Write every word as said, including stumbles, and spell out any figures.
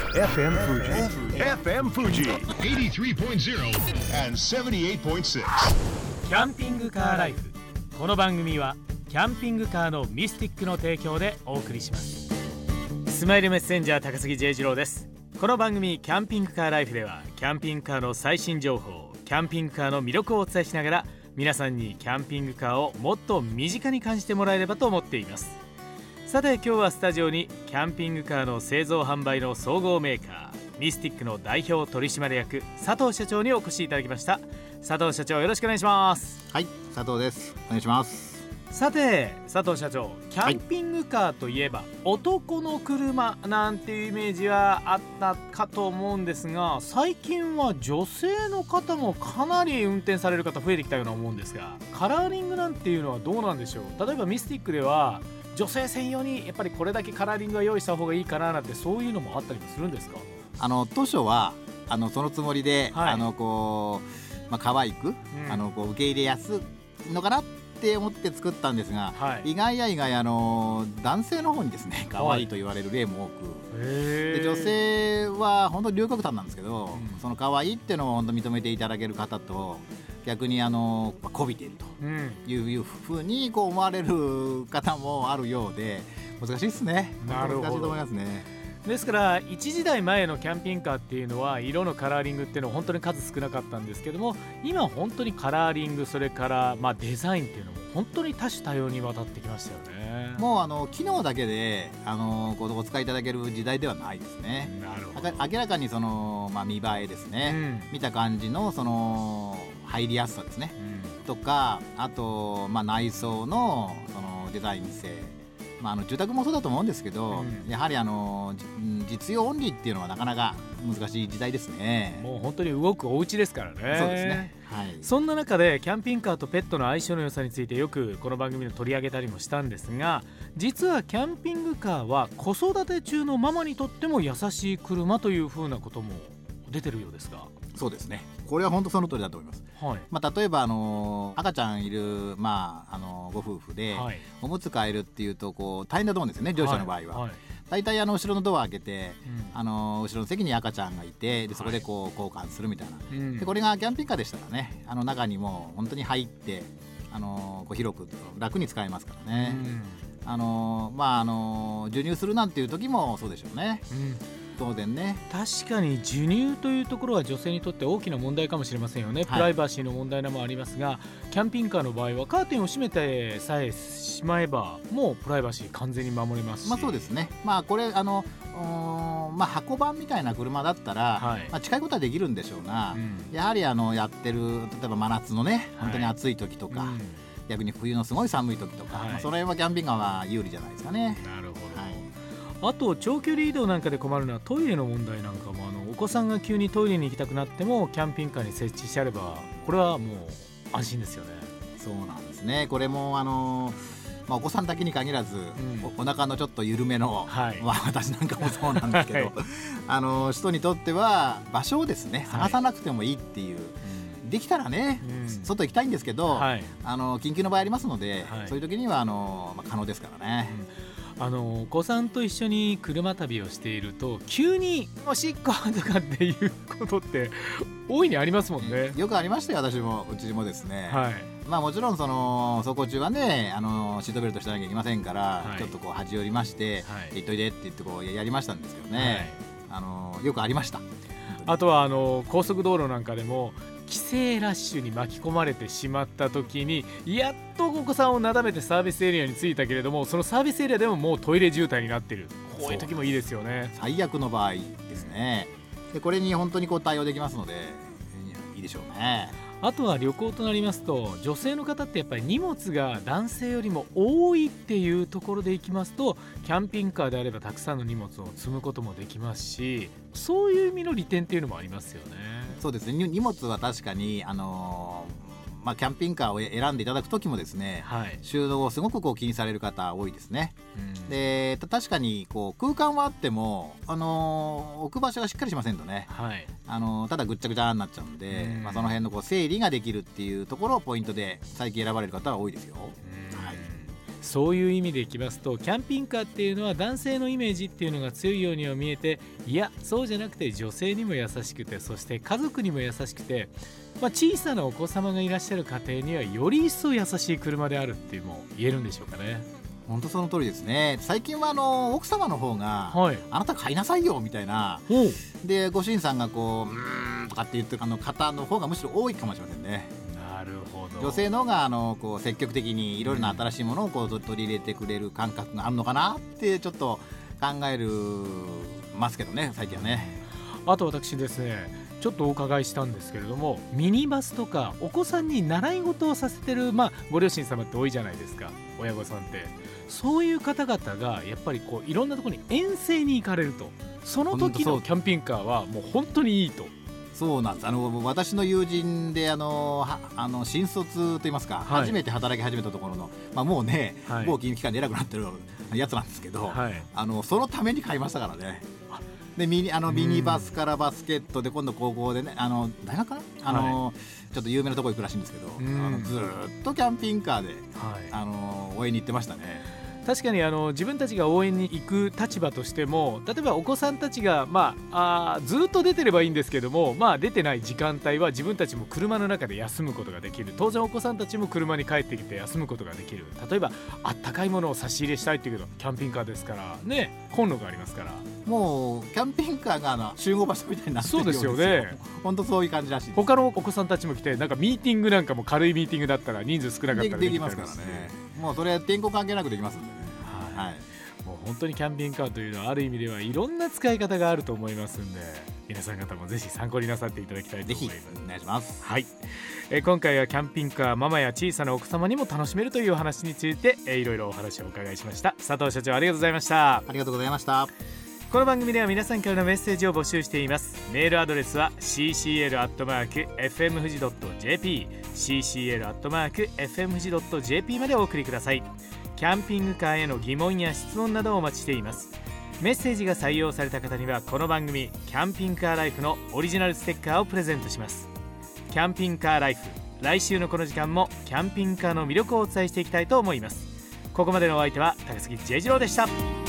エフエム Fuji エフエム Fuji はちじゅうさんてんゼロ and ななじゅうはちてんろくキャンピングカーライフ。この番組はキャンピングカーのミスティックの提供でお送りします。スマイルメッセンジャー高杉 J 次郎です。この番組キャンピングカーライフではキャンピングカーの最新情報、キャンピングカーの魅力をお伝えしながら皆さんにキャンピングカーをもっと身近に感じてもらえればと思っています。さて今日はスタジオにキャンピングカーの製造販売の総合メーカーミスティックの代表取締役佐藤社長にお越しいただきました。佐藤社長よろしくお願いします。 はい、佐藤です。お願いします。 さて佐藤社長、キャンピングカーといえば、はい、男の車なんていうイメージはあったかと思うんですが、最近は女性の方もかなり運転される方増えてきたような思うんですが、カラーリングなんていうのはどうなんでしょう。例えばミスティックでは女性専用にやっぱりこれだけカラーリングは用意した方がいいかななんて、そういうのもあったりもするんですか。 あの当初はあのそのつもりで、はい、あのこう、まあ、可愛く、うん、あのこう受け入れやすいのかなって思って作ったんですが、はい、意外や意外あの男性の方にですね可愛いと言われる例も多く、はい、で女性は本当に両極端なんですけど、うん、その可愛いっていうのを本当認めていただける方と、逆にあのこびているという、うん、いうふうにこう思われる方もあるようで、難しいですね。 なるほど、 難しいと思いますね。 ですから一時代前のキャンピングカーっていうのは色のカラーリングっていうのは本当に数少なかったんですけども、今本当にカラーリング、それからまあデザインっていうのも本当に多種多様にわたってきましたよね。 もうあの機能だけであのこうお使いいただける時代ではないですね。 なるほど。 明らかにその、まあ、見栄えですね、うん、見た感じのその入りやすさですね、うん、とかあと、まあ、内装の、そのデザイン性、まあ、あの住宅もそうだと思うんですけど、うん、やはりあの実用オンリーっていうのはなかなか難しい時代ですね。 もう本当に動くお家ですからね。 そうですね、はい、 そんな中でキャンピングカーとペットの相性の良さについてよくこの番組で取り上げたりもしたんですが、実はキャンピングカーは子育て中のママにとっても優しい車というふうなことも出てるようですが。 そうですね、これは本当その通りだと思います、はい。まあ、例えばあの赤ちゃんいる、まあ、あのご夫婦で、はい、おむつ替えるっていうとこう大変だと思うんですよね、乗車の場合は、はいはい。大体あの後ろのドア開けて、うん、あの後ろの席に赤ちゃんがいて、でそこでこう交換するみたいな、はい、でこれがキャンピングカーでしたらね、あの中にも本当に入ってあのこう広く楽に使えますからね、うん、あのまああの授乳するなんていう時もそうでしょうね、うん、当然ね。 確かに授乳というところは女性にとって大きな問題かもしれませんよね、はい、プライバシーの問題もありますが、キャンピングカーの場合はカーテンを閉めてさえしまえばもうプライバシー完全に守れますし、 まあ、そうですね。まあこれあのまあ、箱版みたいな車だったら、はい、まあ、近いことはできるんでしょうが、うん、やはりあのやってる例えば真夏のね本当に暑い時とか、はい、うん、逆に冬のすごい寒い時とか、はい、まあ、その辺はキャンピングカーは有利じゃないですかね。 なるほど、はい。あと長距離移動なんかで困るのはトイレの問題なんかも、あのお子さんが急にトイレに行きたくなってもキャンピングカーに設置してあればこれはもう安心ですよね。 そうなんですね。これもあのまあ、お子さんだけに限らず、うん、お, お腹のちょっと緩めの、はい、まあ、私なんかもそうなんですけど、はい、あの人にとっては場所をですね探さなくてもいいっていう、はい、できたらね、うん、外行きたいんですけど、はい、あの緊急の場合ありますので、はい、そういう時にはあの、まあ、可能ですからね、 うん、あのお子さんと一緒に車旅をしていると急におしっことかっていうことって大いにありますもんね。 よくありましたよ、私もうちもですね、はい。まあ、もちろんその走行中はねあのシートベルトしてなきゃいけませんから、はい、ちょっとこう端寄りまして、はい、行っといでって言ってこうやりましたんですけどね、はい、あのよくありました。 あとはあの高速道路なんかでも帰省ラッシュに巻き込まれてしまった時にやっとお子さんをなだめてサービスエリアに着いたけれども、そのサービスエリアでももうトイレ渋滞になっている、こういう時もいいですよね。 最悪の場合ですね。でこれに本当にこう対応できますのでいいでしょうね。 あとは旅行となりますと女性の方ってやっぱり荷物が男性よりも多いっていうところでいきますと、キャンピングカーであればたくさんの荷物を積むこともできますし、そういう意味の利点っていうのもありますよね。 そうですね。荷物は確かにあのーまあ、キャンピングカーを選んでいただくときもですね、はい、収納をすごくこう気にされる方多いですね、うん、で確かにこう空間はあっても、あのー、置く場所がしっかりしませんとね、はい、あのー、ただぐっちゃぐちゃになっちゃうんで、うん、まあ、その辺のこう整理ができるっていうところをポイントで最近選ばれる方は多いですよ、うん、はい。 そういう意味でいきますと、キャンピングカーっていうのは男性のイメージっていうのが強いようには見えて、いやそうじゃなくて女性にも優しくて、そして家族にも優しくて、まあ、小さなお子様がいらっしゃる家庭にはより一層優しい車であるっていうも言えるんでしょうかね。 本当その通りですね。最近はあの奥様の方が、はい、あなた買いなさいよみたいなで、ご主人さんがこううーんとかって言ってるあの方の方がむしろ多いかもしれませんね。 なるほど。 女性の方があのこう積極的にいろいろな新しいものをこう取り入れてくれる感覚があるのかなってちょっと考えるますけどね、最近はね。 あと私ですね、ちょっとお伺いしたんですけれども、ミニバスとかお子さんに習い事をさせてる、まあ、ご両親様って多いじゃないですか、親御さんって。そういう方々がやっぱりこういろんなところに遠征に行かれると、その時のキャンピングカーはもう本当にいいと。 そうなんです。あの私の友人であのあの新卒といいますか、はい、初めて働き始めたところの、まあ、もうね、はい、某金融機関で偉くなってるやつなんですけど、はい、あのそのために買いましたからね。でミニあのミニバスからバスケットで今度高校でね、あの大学かな、あの、はい、ちょっと有名なところ行くらしいんですけど、あのずっとキャンピングカーで、はい、あの応援に行ってましたね。 確かにあの自分たちが応援に行く立場としても、例えばお子さんたちが、まあ、あずっと出てればいいんですけども、まあ、出てない時間帯は自分たちも車の中で休むことができる。当然お子さんたちも車に帰ってきて休むことができる。例えばあったかいものを差し入れしたいっていうけど、キャンピングカーですからね、コンロがありますから、 もうキャンピングカーがあの集合場所みたいになってるようですよ。 そうですよね。 本当そういう感じらしいです。 他のお子さんたちも来て、なんかミーティングなんかも軽いミーティングだったら人数少なかったらできますからね。もうそれ天候関係なくできますんでね。はい、 もう本当にキャンピングカーというのはある意味ではいろんな使い方があると思いますんで、皆さん方もぜひ参考になさっていただきたいと思います。ぜひお願いします。 はい、え今回はキャンピングカーママや小さなお子様にも楽しめるというお話について、えいろいろお話をお伺いしました。佐藤社長、ありがとうございました。 ありがとうございました。 この番組では皆さんからのメッセージを募集しています。メールアドレスは シーシーエル アットマーク エフエム 富士 ドット ジェーピー シーシーエル アットマーク エフエム 富士 ドット ジェーピー までお送りください。キャンピングカーへの疑問や質問などをお待ちしています。メッセージが採用された方にはこの番組キャンピングカーライフのオリジナルステッカーをプレゼントします。キャンピングカーライフ、来週のこの時間もキャンピングカーの魅力をお伝えしていきたいと思います。ここまでのお相手は高杉J次郎でした。